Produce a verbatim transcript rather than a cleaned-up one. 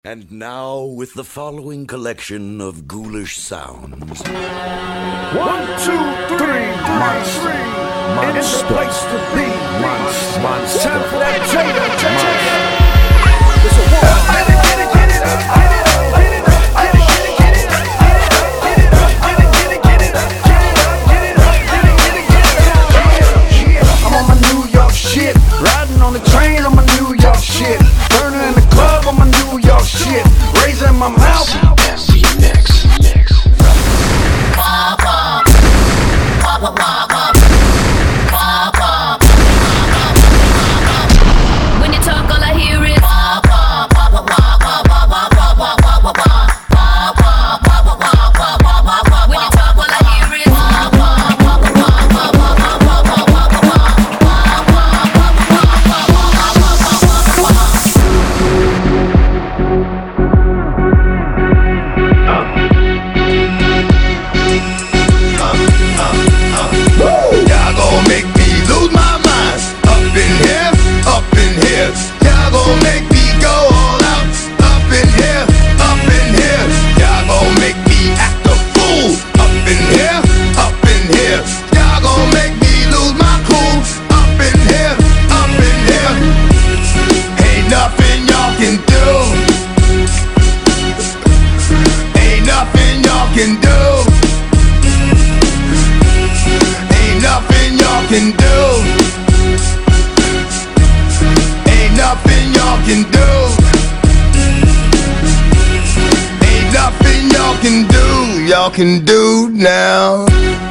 And now, with the following collection of ghoulish sounds. One, two, three, monster, monster, it's the place to be. Monster, monster, time for that Jada, Jada. It's a war. Get it, get it, get it, get it, get it, get it, get it, get it, get it, get it, get it, get it, get it, get it, get it, get it, get it. I'm on my New York shit, riding on the train on my New York shit, burning in the club on my New York shit, raising my mouth. Remix. When you talk, all I hear is when you talk, all I hear is Y'all gon' make me lose my mind. Up in here, up in here. Y'all gon' make me go all out. Up in here, up in here. Y'all gon' make me act a fool. Up in here, up in here. Y'all gon' make me lose my cool. Up in here, up in here. Ain't nothing y'all can do. Ain't nothing y'all can do. Ain't nothing y'all can do. Ain't nothing y'all can do. Ain't nothing y'all can do. Y'all can do now.